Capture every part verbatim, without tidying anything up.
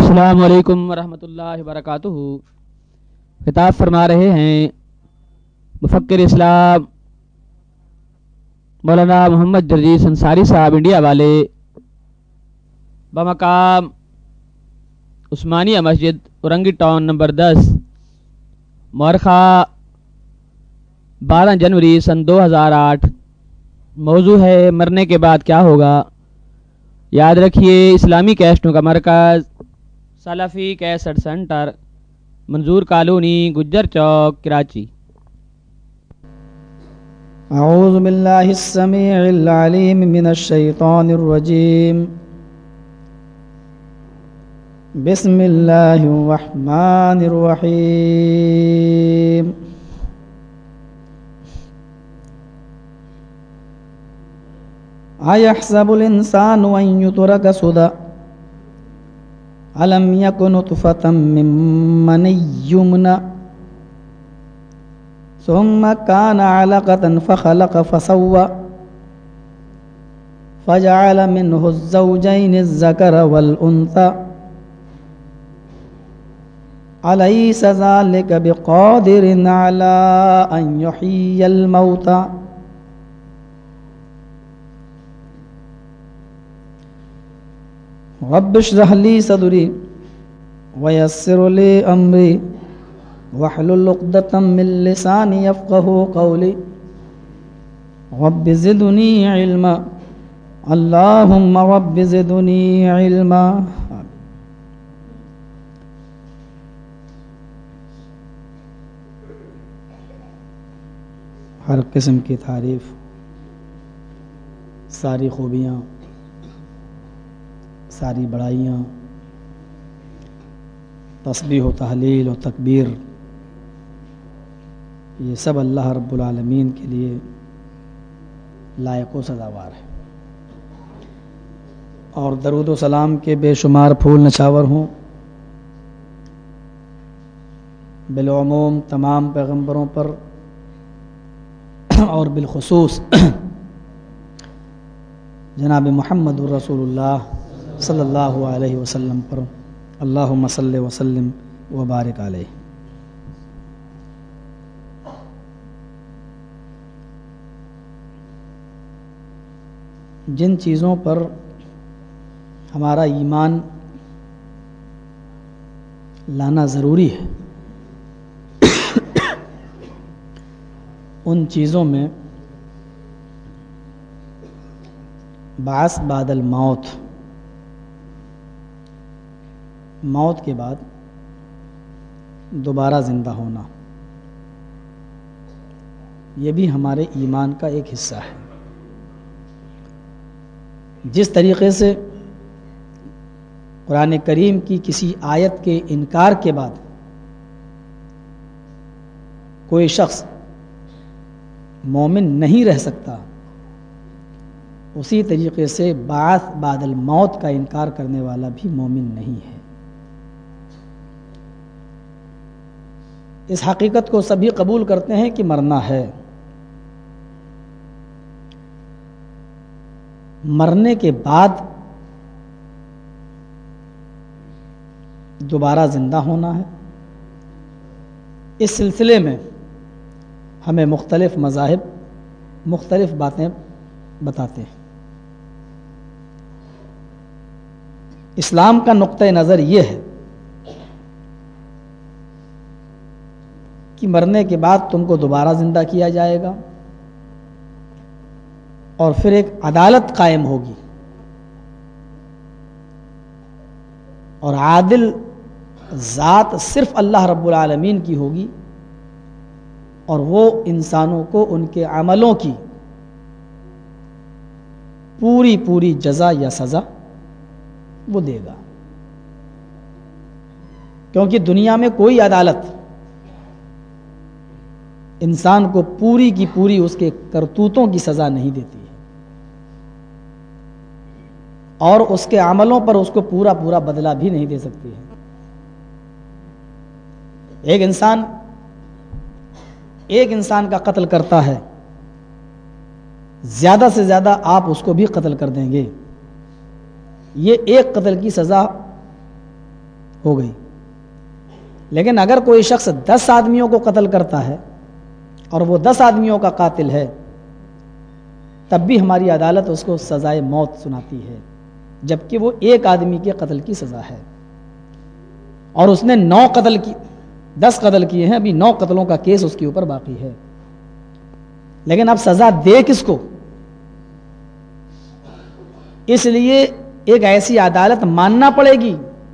السلام علیکم ورحمۃ اللہ وبرکاتہ۔ خطاب فرما رہے ہیں مفکر اسلام مولانا محمد جرجیس انصاری صاحب انڈیا والے، بمقام عثمانیہ مسجد اورنگی ٹاؤن نمبر دس، مورخہ بارہ جنوری سن دو ہزار آٹھ۔ موضوع ہے مرنے کے بعد کیا ہوگا۔ یاد رکھیے اسلامی کیسٹوں کا مرکز Salafi cassette centre, Manzoor colony, Gujjar Chowk, Karachi. اعوذ باللہ السمیع العلیم من الشیطان الرجیم، بسم اللہ الرحمن الرحیم۔ ایحسب الانسان ان یترک سدی الم یک نطفة من منی یمنی ثم كان علقة فخلق فسوى فجعل منه الزوجين الذكر والأنثى أليس ذلك بقادر على أن يحيي الموتى رب اشرح لي صدري ويسر لي أمري واحلل عقدة من لساني يفقهوا قولي رب زدني علما اللهم رب زدني علما۔ ہر قسم کی تعریف، ساری خوبیاں، ساری بڑائیاں، تسبیح و تحلیل و تکبیر، یہ سب اللہ رب العالمین کے لیے لائق و سزاوار ہے، اور درود و سلام کے بے شمار پھول نچھاور ہوں بالعموم تمام پیغمبروں پر، اور بالخصوص جناب محمد الرسول اللہ صلی اللہ علیہ وسلم پر، اللہم صلی وسلم وبارک علیہ۔ جن چیزوں پر ہمارا ایمان لانا ضروری ہے، ان چیزوں میں بعث بعد الموت، موت کے بعد دوبارہ زندہ ہونا، یہ بھی ہمارے ایمان کا ایک حصہ ہے۔ جس طریقے سے قرآن کریم کی کسی آیت کے انکار کے بعد کوئی شخص مومن نہیں رہ سکتا، اسی طریقے سے بعث بعد الموت کا انکار کرنے والا بھی مومن نہیں ہے۔ اس حقیقت کو سبھی قبول کرتے ہیں کہ مرنا ہے، مرنے کے بعد دوبارہ زندہ ہونا ہے۔ اس سلسلے میں ہمیں مختلف مذاہب مختلف باتیں بتاتے ہیں۔ اسلام کا نقطہ نظر یہ ہے کہ مرنے کے بعد تم کو دوبارہ زندہ کیا جائے گا، اور پھر ایک عدالت قائم ہوگی، اور عادل ذات صرف اللہ رب العالمین کی ہوگی، اور وہ انسانوں کو ان کے عملوں کی پوری پوری جزا یا سزا وہ دے گا، کیونکہ دنیا میں کوئی عدالت انسان کو پوری کی پوری اس کے کرتوتوں کی سزا نہیں دیتی ہے، اور اس کے عملوں پر اس کو پورا پورا بدلہ بھی نہیں دے سکتی ہے۔ ایک انسان ایک انسان کا قتل کرتا ہے، زیادہ سے زیادہ آپ اس کو بھی قتل کر دیں گے، یہ ایک قتل کی سزا ہو گئی. لیکن اگر کوئی شخص دس آدمیوں کو قتل کرتا ہے اور وہ دس آدمیوں کا قاتل ہے, تب بھی ہماری عدالت اس کو سزائے موت سناتی ہے, جبکہ وہ ایک آدمی کے قتل کی سزا ہے اور اس نے نو قتل کی دس قتل کیے ہیں, ابھی نو قتلوں کا کیس اس کے اوپر باقی ہے. لیکن اب سزا دے کس کو؟ اس لیے ایک ایسی عدالت ماننا پڑے گی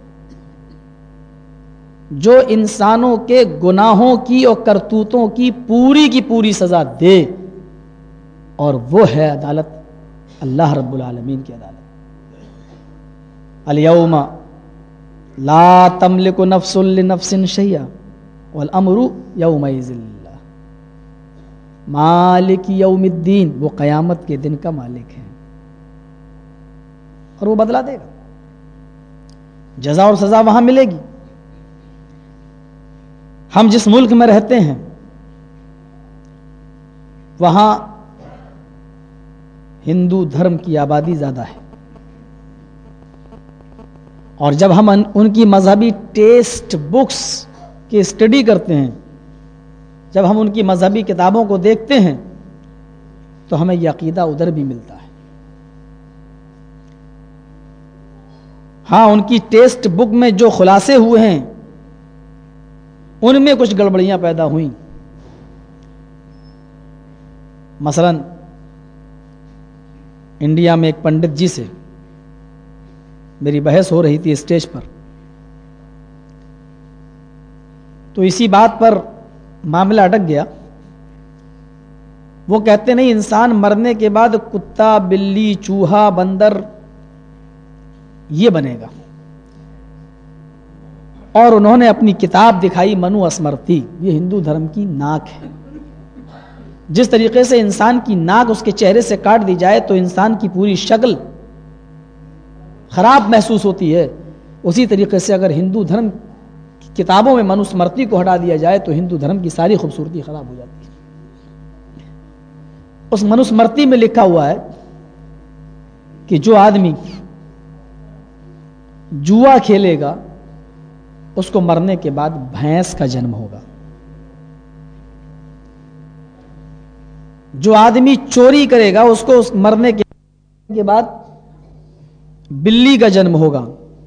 جو انسانوں کے گناہوں کی اور کرتوتوں کی پوری کی پوری سزا دے, اور وہ ہے عدالت اللہ رب العالمین کی عدالت. الیوم لا تملک نفس لنفس شیئا والامر یومئذ للہ مالک یوم الدین. وہ قیامت کے دن کا مالک ہے اور وہ بدلہ دے گا, جزا اور سزا وہاں ملے گی. ہم جس ملک میں رہتے ہیں وہاں ہندو دھرم کی آبادی زیادہ ہے, اور جب ہم ان کی مذہبی ٹیکسٹ بکس کی اسٹڈی کرتے ہیں, جب ہم ان کی مذہبی کتابوں کو دیکھتے ہیں, تو ہمیں یہ عقیدہ ادھر بھی ملتا ہے. ہاں, ان کی ٹیکسٹ بک میں جو خلاصے ہوئے ہیں ان میں کچھ گڑبڑیاں پیدا ہوئیں. مثلا انڈیا میں ایک پنڈت جی سے میری بحث ہو رہی تھی اسٹیج پر, تو اسی بات پر معاملہ اٹک گیا. وہ کہتے نہیں, انسان مرنے کے بعد کتا, بلی, چوہا, بندر یہ بنے گا. اور انہوں نے اپنی کتاب دکھائی منو اسمرتی, یہ ہندو دھرم کی ناک ہے. جس طریقے سے انسان کی ناک اس کے چہرے سے کاٹ دی جائے تو انسان کی پوری شکل خراب محسوس ہوتی ہے, اسی طریقے سے اگر ہندو دھرم کی کتابوں میں منو اسمرتی کو ہٹا دیا جائے تو ہندو دھرم کی ساری خوبصورتی خراب ہو جاتی ہے. اس منو اسمرتی میں لکھا ہوا ہے کہ جو آدمی جوا کھیلے گا اس کو مرنے کے بعد بھینس کا جنم ہوگا, جو آدمی چوری کرے گا اس کو اس مرنے کے بعد بلی کا جنم ہوگا,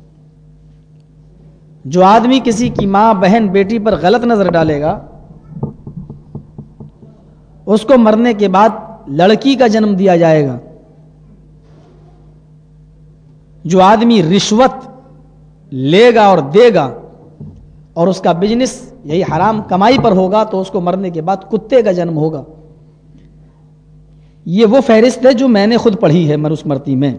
جو آدمی کسی کی ماں, بہن, بیٹی پر غلط نظر ڈالے گا اس کو مرنے کے بعد لڑکی کا جنم دیا جائے گا, جو آدمی رشوت لے گا اور دے گا اور اس کا بزنس یہی حرام کمائی پر ہوگا تو اس کو مرنے کے بعد کتے کا جنم ہوگا. یہ وہ فہرست ہے جو میں نے خود پڑھی ہے منوسمرتی میں.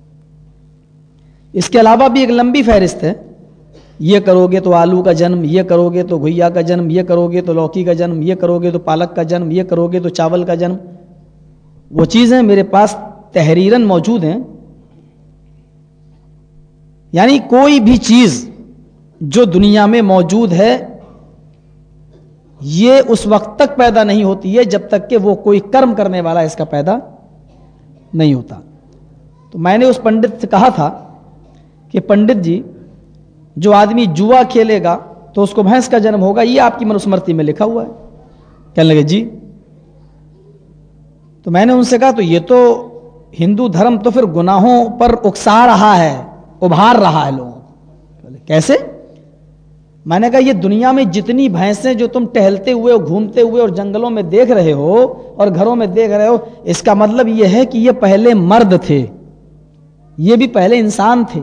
اس کے علاوہ بھی ایک لمبی فہرست ہے, یہ کرو گے تو آلو کا جنم, یہ کرو گے تو گھیا کا جنم, یہ کرو گے تو لوکی کا جنم, یہ کرو گے تو پالک کا جنم, یہ کرو گے تو چاول کا جنم. وہ چیزیں میرے پاس تحریراً موجود ہیں. یعنی کوئی بھی چیز جو دنیا میں موجود ہے یہ اس وقت تک پیدا نہیں ہوتی ہے جب تک کہ وہ کوئی کرم کرنے والا اس کا پیدا نہیں ہوتا. تو میں نے اس پنڈت سے کہا تھا کہ پنڈت جی, جو آدمی جوا کھیلے گا تو اس کو بھینس کا جنم ہوگا, یہ آپ کی منوسمرتی میں لکھا ہوا ہے. کہنے لگے جی. تو میں نے ان سے کہا تو یہ تو ہندو دھرم تو پھر گناہوں پر اکسا رہا ہے, ابھار رہا ہے لوگوں کو. کیسے؟ میں نے کہا یہ دنیا میں جتنی بھینسیں جو تم ٹہلتے ہوئے اور گھومتے ہوئے اور جنگلوں میں دیکھ رہے ہو اور گھروں میں دیکھ رہے ہو, اس کا مطلب یہ ہے کہ یہ پہلے مرد تھے, یہ بھی پہلے انسان تھے.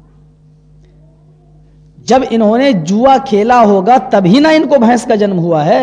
جب انہوں نے جوا کھیلا ہوگا تبھی نہ ان کو بھینس کا جنم ہوا ہے.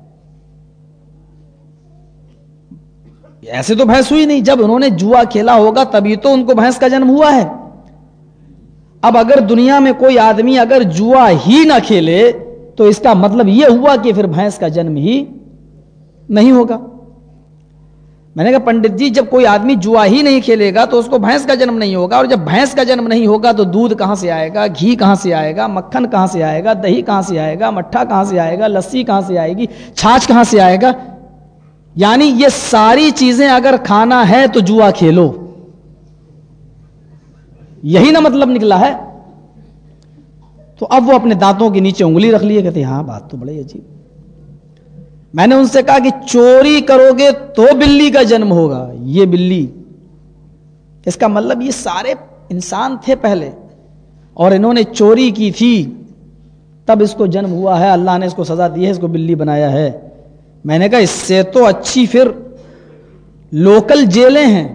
ایسے تو بھینس ہوئی نہیں, جب انہوں نے جوا کھیلا ہوگا تبھی تو ان کو بھینس کا جنم ہوا ہے. اب اگر دنیا میں کوئی آدمی اگر جوا ہی نہ کھیلے تو اس کا مطلب یہ ہوا کہ پھر بھینس کا جنم ہی نہیں ہوگا. میں نے کہا پنڈت جی, جب کوئی آدمی جوا ہی نہیں کھیلے گا تو اس کو بھینس کا جنم نہیں ہوگا, اور جب بھینس کا جنم نہیں ہوگا تو دودھ کہاں سے آئے گا, گھی کہاں سے آئے گا, مکھن کہاں سے آئے گا, دہی کہاں سے آئے گا, مٹھا کہاں سے آئے گا, لسی کہاں سے آئے گی, چھاچھ کہاں سے آئے گا. یعنی یہ ساری چیزیں اگر کھانا ہے تو جوا کھیلو, یہی نا مطلب نکلا ہے. تو اب وہ اپنے دانتوں کے نیچے انگلی رکھ لیے, کہتے ہاں بات تو بڑی عجیب. میں نے ان سے کہا کہ چوری کرو گے تو بلی کا جنم ہوگا. یہ بلی, اس کا مطلب یہ سارے انسان تھے پہلے اور انہوں نے چوری کی تھی تب اس کو جنم ہوا ہے, اللہ نے اس کو سزا دی ہے, اس کو بلی بنایا ہے. میں نے کہا اس سے تو اچھی پھر لوکل جیلیں ہیں.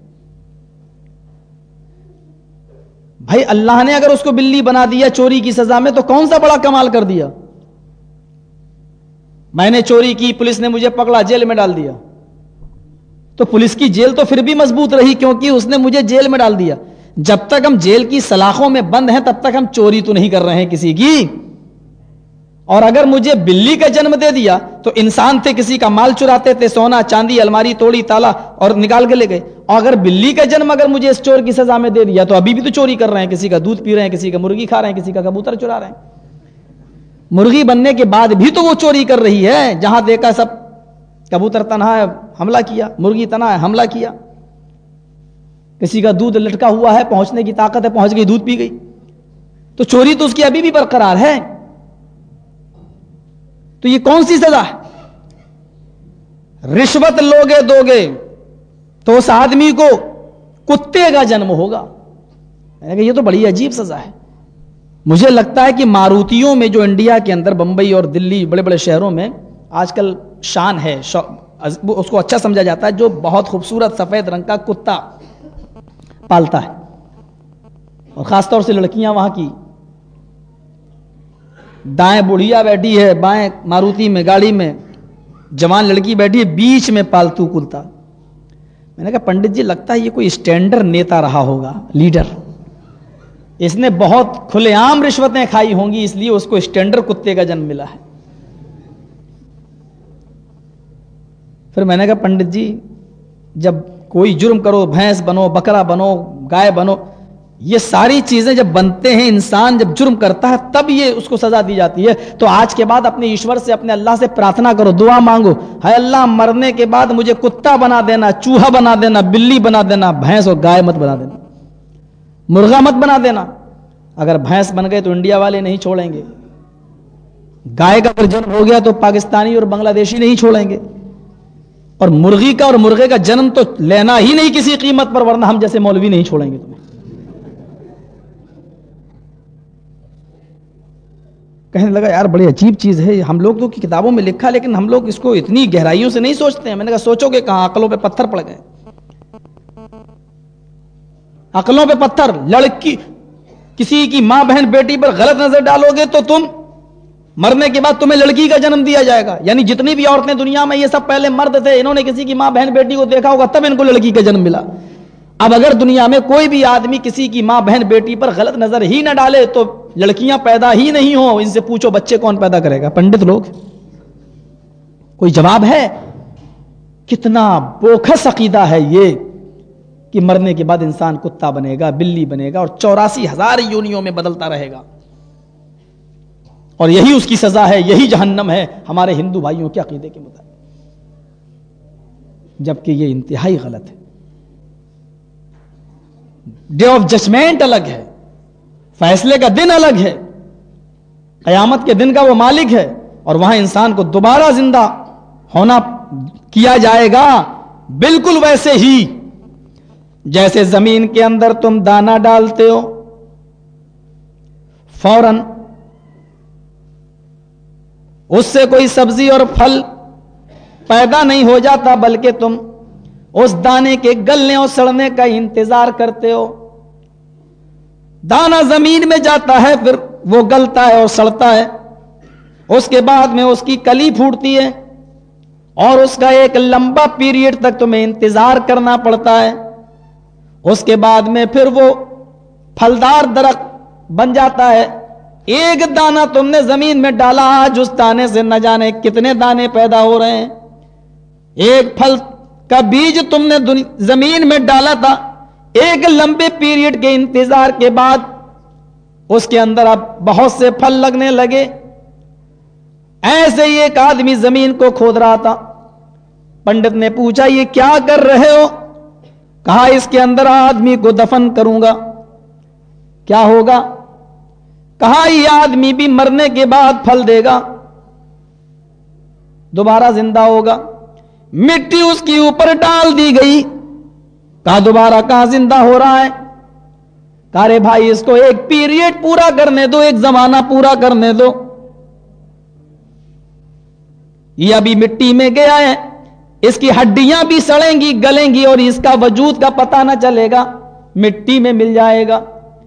بھائی اللہ نے اگر اس کو بلی بنا دیا چوری کی سزا میں تو کون سا بڑا کمال کر دیا. میں نے چوری کی, پولیس نے مجھے پکڑا, جیل میں ڈال دیا, تو پولیس کی جیل تو پھر بھی مضبوط رہی کیونکہ اس نے مجھے جیل میں ڈال دیا. جب تک ہم جیل کی سلاخوں میں بند ہیں تب تک ہم چوری تو نہیں کر رہے ہیں کسی کی. اور اگر مجھے بلی کا جنم دے دیا تو انسان تھے, کسی کا مال چراتے تھے, سونا چاندی الماری توڑی تالا اور نکال کے لے گئے. اور اگر بلی کا جنم اگر مجھے اس چور کی سزا میں دے دیا تو ابھی بھی تو چوری کر رہے ہیں, کسی کا دودھ پی رہے ہیں, کسی کا مرغی کھا رہے ہیں, کسی کا کبوتر چرا رہے ہیں. مرغی بننے کے بعد بھی تو وہ چوری کر رہی ہے. جہاں دیکھا سب کبوتر تنہا ہے حملہ کیا, مرغی تنہا ہے حملہ کیا, کسی کا دودھ لٹکا ہوا ہے, پہنچنے کی طاقت ہے, پہنچ گئی, دودھ پی گئی. تو چوری تو اس کی ابھی بھی برقرار ہے. تو یہ کون سی سزا ہے؟ رشوت لوگے دو گے تو اس آدمی کو کتے کا جنم ہوگا. میں نے کہا یہ تو بڑی عجیب سزا ہے. مجھے لگتا ہے کہ ماروتیوں میں جو انڈیا کے اندر بمبئی اور دلی بڑے بڑے شہروں میں آج کل شان ہے, اس کو اچھا سمجھا جاتا ہے, جو بہت خوبصورت سفید رنگ کا کتا پالتا ہے, اور خاص طور سے لڑکیاں وہاں کی, دائیں بڑھیا بیٹھی ہے, بائیں ماروتی میں گاڑی میں جوان لڑکی بیٹھی ہے, بیچ میں پالتو کتا. میں نے کہا پنڈت جی لگتا ہے یہ کوئی اسٹینڈرڈ نیتا رہا ہوگا, لیڈر, اس نے بہت کھلے عام رشوتیں کھائی ہوں گی اس لیے اس کو اسٹینڈرڈ کتے کا جنم ملا ہے. پھر میں نے کہا پنڈت جی جب کوئی جرم کرو, بھینس بنو, بکرا بنو, گائے بنو, یہ ساری چیزیں جب بنتے ہیں, انسان جب جرم کرتا ہے تب یہ اس کو سزا دی جاتی ہے. تو آج کے بعد اپنے ایشور سے, اپنے اللہ سے پرارتھنا کرو, دعا مانگو, ہے اللہ مرنے کے بعد مجھے کتا بنا دینا, چوہا بنا دینا, بلی بنا دینا, بھینس اور گائے مت بنا دینا, مرغا مت بنا دینا. اگر بھینس بن گئے تو انڈیا والے نہیں چھوڑیں گے, گائے کا اگر جنم ہو گیا تو پاکستانی اور بنگلہ دیشی نہیں چھوڑیں گے, اور مرغی کا اور مرغے کا جنم تو لینا ہی نہیں کسی قیمت پر, ورنہ ہم جیسے مولوی نہیں چھوڑیں گے تمہیں. کہنے لگا یار بڑی عجیب چیز ہے, ہم لوگ تو کتابوں میں لکھا لیکن ہم لوگ اس کو اتنی گہرائیوں سے نہیں سوچتے ہیں. میں نے کہا سوچو گے کہاں, عقلوں پہ پتھر پڑ گئے, عقلوں پہ پتھر. لڑکی کسی کی ماں بہن بیٹی پر غلط نظر ڈالو گے تو تم مرنے کے بعد تمہیں لڑکی کا جنم دیا جائے گا. یعنی جتنی بھی عورتیں دنیا میں, یہ سب پہلے مرد تھے, انہوں نے کسی کی ماں بہن بیٹی کو دیکھا ہوگا تب ان کو لڑکی کا جنم ملا. اب اگر دنیا میں کوئی بھی آدمی کسی کی ماں بہن بیٹی پر غلط نظر ہی نہ ڈالے تو لڑکیاں پیدا ہی نہیں ہوں. ان سے پوچھو بچے کون پیدا کرے گا؟ پنڈت لوگ. کوئی جواب ہے؟ کتنا بوکھس عقیدہ ہے یہ کہ مرنے کے بعد انسان کتا بنے گا, بلی بنے گا, اور چوراسی ہزار یونیوں میں بدلتا رہے گا, اور یہی اس کی سزا ہے, یہی جہنم ہے ہمارے ہندو بھائیوں کے عقیدے کے مطابق. جبکہ یہ انتہائی غلط ہے. ڈے آف ججمنٹ الگ ہے, فیصلے کا دن الگ ہے, قیامت کے دن کا وہ مالک ہے, اور وہاں انسان کو دوبارہ زندہ ہونا کیا جائے گا بالکل ویسے ہی جیسے زمین کے اندر تم دانا ڈالتے ہو, فوراً اس سے کوئی سبزی اور پھل پیدا نہیں ہو جاتا, بلکہ تم اس دانے کے گلنے اور سڑنے کا انتظار کرتے ہو. دانا زمین میں جاتا ہے, پھر وہ گلتا ہے اور سڑتا ہے, اس کے بعد میں اس کی کلی پھوٹتی ہے, اور اس کا ایک لمبا پیریڈ تک تمہیں انتظار کرنا پڑتا ہے. اس کے بعد میں پھر وہ پھلدار درخت بن جاتا ہے. ایک دانہ تم نے زمین میں ڈالا, آج اس دانے سے نہ جانے کتنے دانے پیدا ہو رہے ہیں. ایک پھل کا بیج تم نے زمین میں ڈالا تھا, ایک لمبے پیریڈ کے انتظار کے بعد اس کے اندر اب بہت سے پھل لگنے لگے. ایسے ہی ایک آدمی زمین کو کھود رہا تھا. پنڈت نے پوچھا یہ کیا کر رہے ہو؟ کہا اس کے اندر آدمی کو دفن کروں گا. کیا ہوگا؟ کہا یہ آدمی بھی مرنے کے بعد پھل دے گا, دوبارہ زندہ ہوگا. مٹی اس کی اوپر ڈال دی گئی. کہا دوبارہ کہاں زندہ ہو رہا ہے؟ کہا رے بھائی اس کو ایک پیریڈ پورا کرنے دو, ایک زمانہ پورا کرنے دو. یہ ابھی مٹی میں گیا ہے, اس کی ہڈیاں بھی سڑیں گی, گلیں گی, اور اس کا وجود کا پتہ نہ چلے گا, مٹی میں مل جائے گا.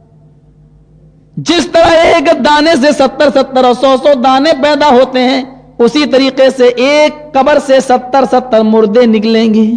جس طرح ایک دانے سے ستر ستر اور سو سو دانے پیدا ہوتے ہیں, اسی طریقے سے ایک قبر سے ستر ستر مردے نکلیں گے.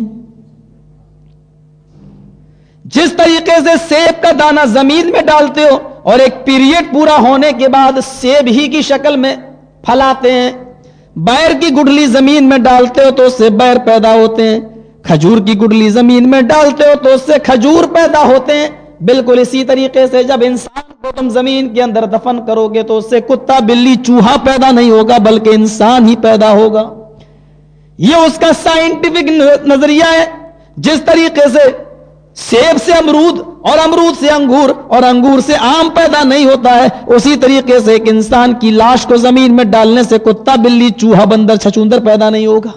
جس طریقے سے سیب کا دانہ زمین میں ڈالتے ہو اور ایک پیریڈ پورا ہونے کے بعد سیب ہی کی شکل میں پھلاتے ہیں, بیر کی گڈلی زمین میں ڈالتے ہو تو اس سے بیر پیدا ہوتے ہیں, کھجور کی گڈلی زمین میں ڈالتے ہو تو اس سے کھجور پیدا ہوتے ہیں. بالکل اسی طریقے سے جب انسان کو تم زمین کے اندر دفن کرو گے تو اس سے کتا بلی چوہا پیدا نہیں ہوگا بلکہ انسان ہی پیدا ہوگا. یہ اس کا سائنٹیفک نظریہ ہے. جس طریقے سے سیب سے امرود اور امرود سے انگور اور انگور سے آم پیدا نہیں ہوتا ہے, اسی طریقے سے ایک انسان کی لاش کو زمین میں ڈالنے سے کتا بلی چوہا بندر چھچوندر پیدا نہیں ہوگا.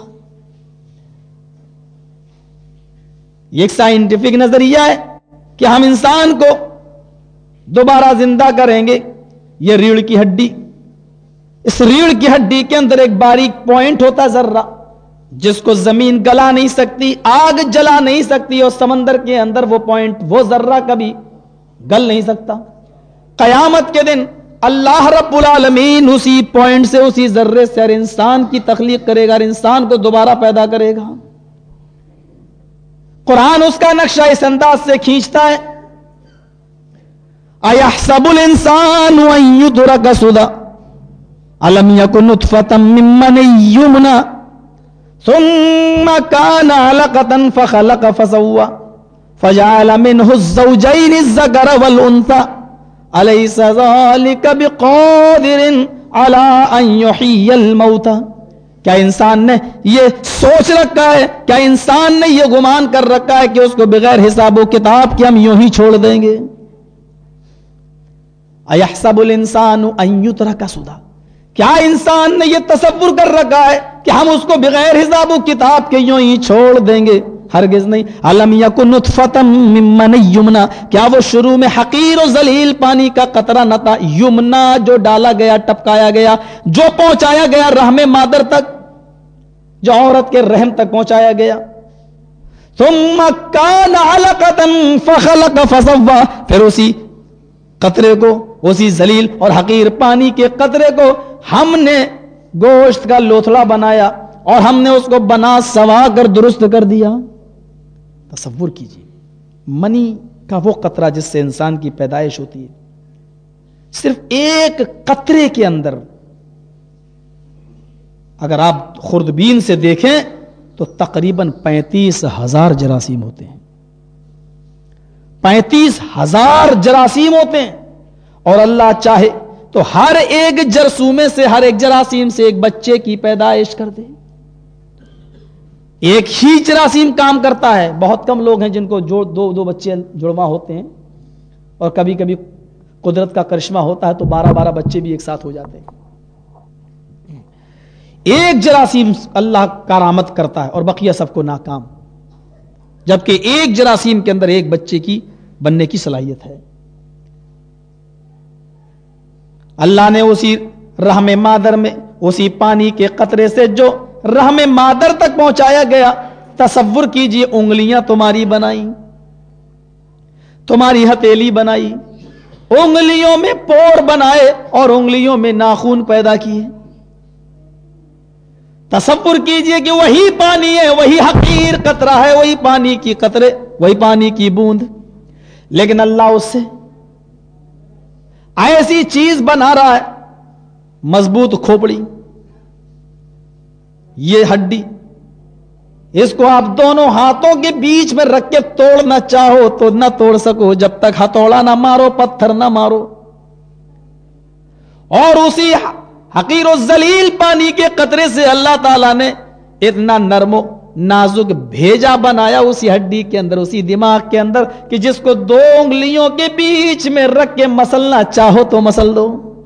یہ ایک سائنٹیفک نظریہ ہے کہ ہم انسان کو دوبارہ زندہ کریں گے. یہ ریڑھ کی ہڈی, اس ریڑھ کی ہڈی کے اندر ایک باریک پوائنٹ ہوتا ذرہ, جس کو زمین گلا نہیں سکتی, آگ جلا نہیں سکتی, اور سمندر کے اندر وہ پوائنٹ, وہ ذرہ کبھی گل نہیں سکتا. قیامت کے دن اللہ رب العالمین اسی پوائنٹ سے, اسی ذرے سے ہر انسان کی تخلیق کرے گا, ہر انسان کو دوبارہ پیدا کرے گا. قرآن اس کا نقشہ اس انداز سے کھینچتا ہے, اَيَحْسَبُ الْإِنسَانُ أَن يُتْرَكَ سُدًى أَلَمْ يَكُن نُطْفَةً مِّن مَّنِيٍّ يُمْنَىٰ ثُمَّ كَانَ عَلَقَةً فَخَلَقَ فَسَوَّىٰ فَجَعَلَ مِنْهُ الزَّوْجَيْنِ الذَّكَرَ وَالْأُنثَىٰ أَلَيْسَ ذَلِكَ بِقَادِرٍ عَلَىٰ أَن يُحْيِيَ الْمَوْتَىٰ. کیا انسان نے یہ سوچ رکھا ہے, کیا انسان نے یہ گمان کر رکھا ہے کہ اس کو بغیر حساب و کتاب کے ہم یوں ہی چھوڑ دیں گے؟ اَيَحْسَبُ الْإِنسَانُ أَن يُتْرَكَ سُدًى. کیا انسان نے یہ تصور کر رکھا ہے کہ ہم اس کو بغیر حساب و کتاب کے یوں ہی چھوڑ دیں گے؟ ہرگز نہیں. أَلَمْ يَكُن نُطْفَةً مِّن مَّنِيٍّ يُمْنَىٰ. کیا وہ شروع میں حقیر و ذلیل پانی کا قطرہ نہ تھا؟ یمنا جو ڈالا گیا, ٹپکایا گیا, جو پہنچایا گیا رحم مادر تک, جو عورت کے رحم تک پہنچایا گیا. ثُمَّ كَانَ عَلَقَةً فَخَلَقَ فَسَوَّىٰ. پھر اسی قطرے کو, اسی ذلیل اور حقیر پانی کے قطرے کو ہم نے گوشت کا لوتھڑا بنایا اور ہم نے اس کو بنا سوا کر درست کر دیا. تصور کیجیے, منی کا وہ قطرہ جس سے انسان کی پیدائش ہوتی ہے, صرف ایک قطرے کے اندر اگر آپ خوردبین سے دیکھیں تو تقریباً پینتیس ہزار جراثیم ہوتے ہیں. پینتیس ہزار جراثیم ہوتے ہیں, اور اللہ چاہے تو ہر ایک جرثومے سے, ہر ایک جراثیم سے ایک بچے کی پیدائش کر دے. ایک ہی جراثیم کام کرتا ہے. بہت کم لوگ ہیں جن کو جو دو دو بچے جڑواں ہوتے ہیں, اور کبھی کبھی قدرت کا کرشمہ ہوتا ہے تو بارہ بارہ بچے بھی ایک ساتھ ہو جاتے ہیں. ایک جراثیم اللہ کارآمد کرتا ہے اور بقیہ سب کو ناکام, جبکہ ایک جراثیم کے اندر ایک بچے کی بننے کی صلاحیت ہے. اللہ نے اسی رحم مادر میں, اسی پانی کے قطرے سے جو رحم مادر تک پہنچایا گیا, تصور کیجئے انگلیاں تمہاری بنائی, تمہاری ہتھیلی بنائی, انگلیوں میں پور بنائے اور انگلیوں میں ناخن پیدا کیے. تصور کیجئے کہ وہی پانی ہے, وہی حقیر قطرہ ہے, وہی پانی کی قطرے, وہی پانی کی بوند, لیکن اللہ اس سے ایسی چیز بنا رہا ہے, مضبوط کھوپڑی, یہ ہڈی, اس کو آپ دونوں ہاتھوں کے بیچ میں رکھ کے توڑنا چاہو تو نہ توڑ سکو جب تک ہتھوڑا نہ مارو, پتھر نہ مارو. اور اسی حقیر و ذلیل پانی کے قطرے سے اللہ تعالیٰ نے اتنا نرم و نازک بھیجا بنایا اسی ہڈی کے اندر, اسی دماغ کے اندر, کہ جس کو دو انگلیوں کے بیچ میں رکھ کے مسلنا چاہو تو مسل دو.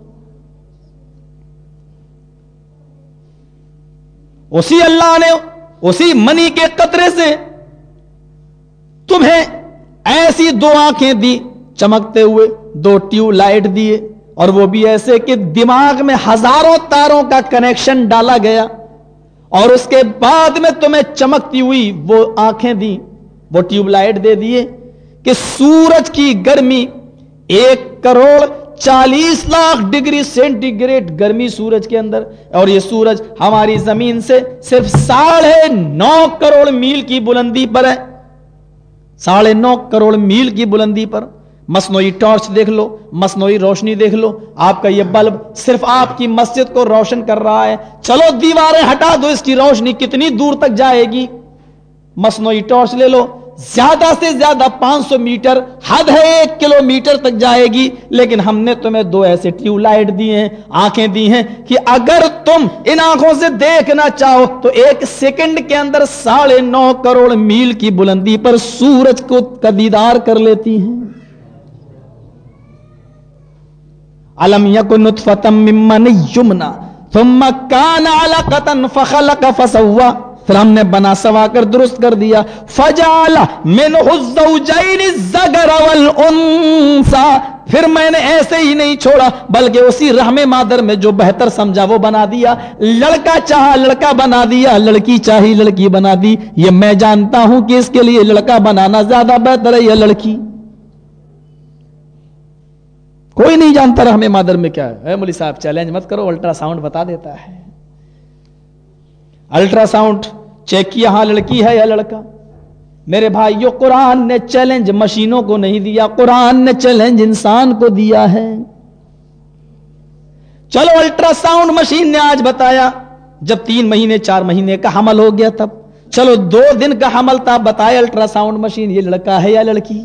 उसी अल्लाह ने उसी मनी के कतरे से तुम्हें ऐसी दो आंखें दी चमकते हुए, दो ट्यूब लाइट दिए, और वो भी ऐसे कि दिमाग में हजारों तारों का कनेक्शन डाला गया, और उसके बाद में तुम्हें चमकती हुई वो आंखें दी, वो ट्यूबलाइट दे दिए कि सूरज की गर्मी एक करोड़ चालीस लाख डिग्री सेंटीग्रेड गर्मी सूरज के अंदर, और ये सूरज हमारी जमीन से सिर्फ साढ़े नौ करोड़ मील की बुलंदी पर है, साढ़े नौ करोड़ मील की बुलंदी पर। मसनोई टॉर्च देख लो, मसनोई रोशनी देख लो, आपका ये बल्ब सिर्फ आपकी मस्जिद को रोशन कर रहा है। चलो दीवारें हटा दो, इसकी रोशनी कितनी दूर तक जाएगी? मसनोई टॉर्च ले लो, ज्यादा से ज्यादा पाँच सौ मीटर, हद है एक किलोमीटर तक जाएगी। लेकिन हमने तुम्हें दो ऐसे ट्यूबलाइट दी हैं, आंखें दी हैं कि अगर तुम इन आंखों से देखना चाहो तो एक सेकंड के अंदर साढ़े नौ करोड़ मील की बुलंदी पर सूरज को का दीदार कर लेती हैं। अलम यकुन नुतफतम मिन मनी युमना थुम्मा काना अलकतन फखलक फसव्वा, फिर हमने बना सवा कर दुरुस्त कर दिया। फजाला मिनहु ज़ौजैनि ज़कर वल उन्सा, फिर मैंने ऐसे ही नहीं छोड़ा बल्कि उसी रहमे मादर में जो बेहतर समझा वो बना दिया। लड़का चाहा लड़का बना दिया, लड़की चाही लड़की बना दी। ये मैं जानता हूं कि इसके लिए लड़का बनाना ज्यादा बेहतर है या लड़की। कोई नहीं जानता रहमे मादर में क्या है। मौलवी साहब चैलेंज मत करो, अल्ट्रासाउंड बता देता है। अल्ट्रासाउंड चेक किया, हां लड़की है या लड़का। मेरे भाइयों, कुरान ने चैलेंज मशीनों को नहीं दिया, कुरान ने चैलेंज इंसान को दिया है। चलो अल्ट्रासाउंड मशीन ने आज बताया, जब तीन महीने चार महीने का हमल हो गया तब। चलो दो दिन का हमल था, बताए अल्ट्रासाउंड मशीन ये लड़का है या लड़की।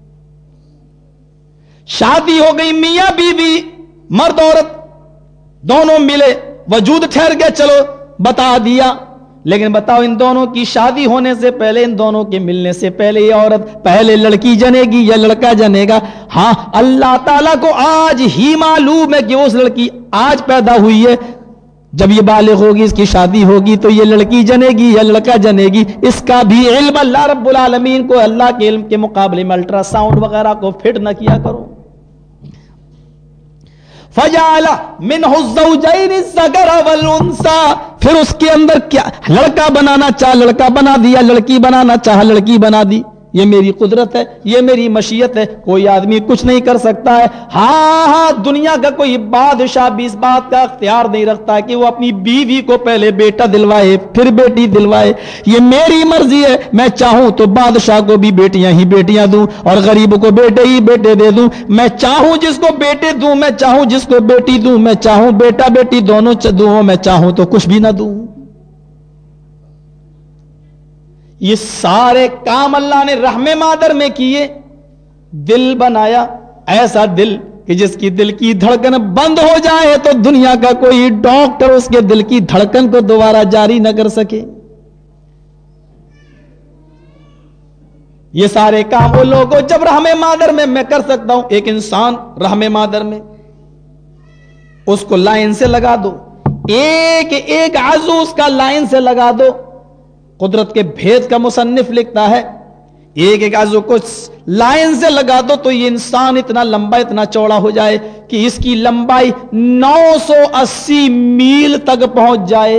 शादी हो गई, मियां बीवी, मर्द औरत दोनों मिले, वजूद ठहर गया, चलो बता दिया। लेकिन बताओ, इन दोनों की शादी होने से पहले, इन दोनों के मिलने से पहले ये औरत पहले लड़की जनेगी या लड़का जनेगा? हां, अल्लाह ताला को आज ही मालूम है कि उस लड़की आज पैदा हुई है, जब ये बालिग होगी, इसकी शादी होगी तो ये लड़की जनेगी या लड़का जनेगी। इसका भी इल्म अल्लाह रब्बुल आलमीन को, अल्लाह के इल्म के मुकाबले में अल्ट्रासाउंड वगैरह को फिट न किया करो। फजाला मिनहु ज़ौजैनि ज़कर वल उन्सा, फिर उसके अंदर क्या लड़का बनाना चाह लड़का बना दिया, लड़की बनाना चाह लड़की बना दी। ये मेरी कुदरत है, ये मेरी मशीयत है, कोई आदमी कुछ नहीं कर सकता है। हाँ हाँ, दुनिया का कोई बादशाह भी इस बात का अख्तियार नहीं रखता है कि वो अपनी बीवी को पहले बेटा दिलवाए फिर बेटी दिलवाए। ये मेरी मर्जी है, मैं चाहूं तो बादशाह को भी बेटियां ही बेटियां दूं और गरीब को बेटे ही बेटे दे दूं। मैं चाहूं जिसको बेटे दूं, मैं चाहूं जिसको बेटी दूं, मैं चाहूं बेटा बेटी दोनों दूं, मैं चाहूं तो कुछ भी ना दूं। ये सारे काम अल्लाह ने रहमे मादर में किए। दिल बनाया, ऐसा दिल कि जिसकी दिल की धड़कन बंद हो जाए तो दुनिया का कोई डॉक्टर उसके दिल की धड़कन को दोबारा जारी न कर सके। ये सारे काम वो लोगों जब रहमे मादर में मैं कर सकता हूं। एक इंसान रहमे मादर में, उसको लाइन से लगा दो, एक एक आजू उसका लाइन से लगा दो। कुदरत के भेद का मुसन्निफ लिखता है, एक एक आजू को लाइन से लगा दो तो ये इंसान इतना लंबा इतना चौड़ा हो जाए कि इसकी लंबाई नौ सौ अस्सी मील तक पहुंच जाए।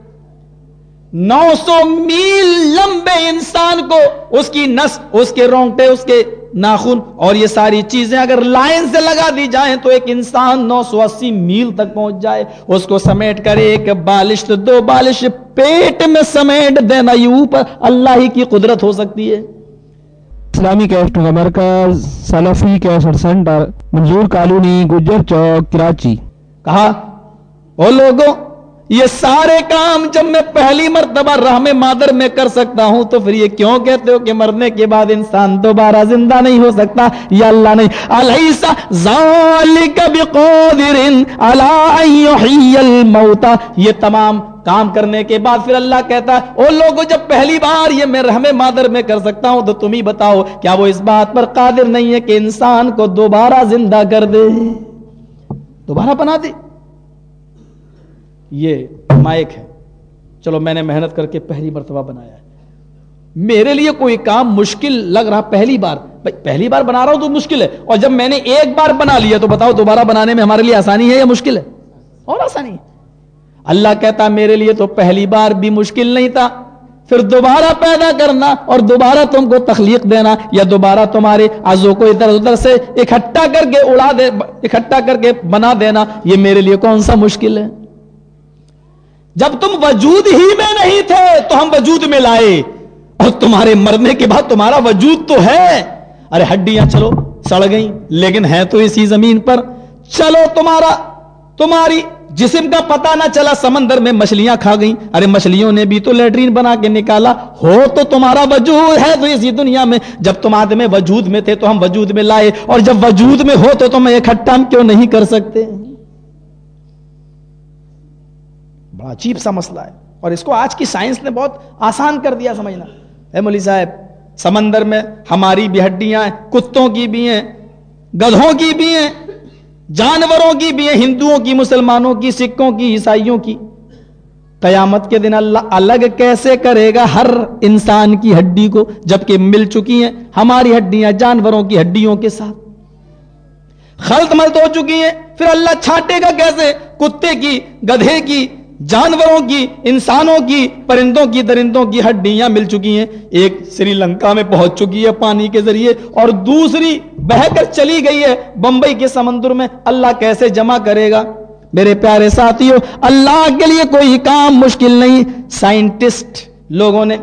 नौ सौ मील लंबे इंसान को उसकी नस, उसके रोंगटे, उसके नाखून और ये सारी चीजें अगर लाइन से लगा दी जाएं तो एक इंसान नौ सौ अस्सी मील तक पहुंच जाए। उसको समेट कर एक बालिश तो दो बालिश पेट में समेट देना, ये ऊपर अल्लाह ही की कुदरत हो सकती है। इस्लामी कैसेटों का मरकज Salafi cassette centre, Manzoor colony, Gujjar Chowk, Karachi. कहा ओ लोगों, ये सारे काम जब मैं पहली मर्तबा रहमे मादर में कर सकता हूं तो फिर ये क्यों कहते हो कि मरने के बाद इंसान दोबारा जिंदा नहीं हो सकता? या अल्लाह नहीं, अलैसा ज़ालिका बिक़ादिरिन अला अन युहियल मौता। ये तमाम काम करने के बाद फिर अल्लाह कहता है, ओ लोगों, जब पहली बार ये मैं रहमे मादर में कर सकता हूं तो तुम ही बताओ, क्या वो इस बात पर कादिर नहीं है कि इंसान को दोबारा जिंदा कर दे, दोबारा बना दे? ये माइक है, چلو میں نے محنت کر کے پہلی مرتبہ بنایا ہے, میرے لیے کوئی کام مشکل لگ رہا پہلی بار, بھائی پہلی بار بنا رہا ہوں تو مشکل ہے, اور جب میں نے ایک بار بنا لیا تو بتاؤ دوبارہ بنانے میں ہمارے لیے آسانی ہے یا مشکل ہے؟ اور آسانی ہے. اللہ کہتا میرے لیے تو پہلی بار بھی مشکل نہیں تھا, پھر دوبارہ پیدا کرنا اور دوبارہ تم کو تخلیق دینا, یا دوبارہ تمہارے اعضوں کو ادھر ادھر سے اکٹھا کر کے اڑا دے, اکٹھا کر کے بنا دینا, یہ میرے لیے کون سا مشکل ہے؟ جب تم وجود ہی میں نہیں تھے تو ہم وجود میں لائے, اور تمہارے مرنے کے بعد تمہارا وجود تو ہے. ارے ہڈیاں چلو سڑ گئیں لیکن ہے تو اسی زمین پر. چلو تمہارا تمہاری جسم کا پتہ نہ چلا, سمندر میں مچھلیاں کھا گئیں, ارے مچھلیوں نے بھی تو لیٹرین بنا کے نکالا, ہو تو تمہارا وجود ہے تو اسی دنیا میں. جب تم آدمی وجود میں تھے تو ہم وجود میں لائے, اور جب وجود میں ہو تو تم اکٹھا کیوں نہیں کر سکتے؟ بڑا عجیب سا مسئلہ ہے, اور اس کو آج کی سائنس نے بہت آسان کر دیا سمجھنا. اے مولوی صاحب, سمندر میں ہماری بھی ہڈیاں ہیں, کتوں کی بھی ہیں, گدھوں کی بھی ہیں, جانوروں کی بھی ہیں, ہندوؤں کی, مسلمانوں کی, سکھوں کی, عیسائیوں کی. قیامت کے دن اللہ الگ کیسے کرے گا ہر انسان کی ہڈی کو, جبکہ مل چکی ہیں ہماری ہڈیاں جانوروں کی ہڈیوں کے ساتھ, خلط ملط ہو چکی ہیں. پھر اللہ چھانٹے گا کیسے؟ کتے کی, گدھے کی, جانوروں کی, انسانوں کی, پرندوں کی, درندوں کی ہڈیاں مل چکی ہیں. ایک سری لنکا میں پہنچ چکی ہے پانی کے ذریعے, اور دوسری بہہ کر چلی گئی ہے بمبئی کے سمندر میں. اللہ کیسے جمع کرے گا؟ میرے پیارے ساتھیوں, اللہ کے لیے کوئی کام مشکل نہیں. سائنٹسٹ لوگوں نے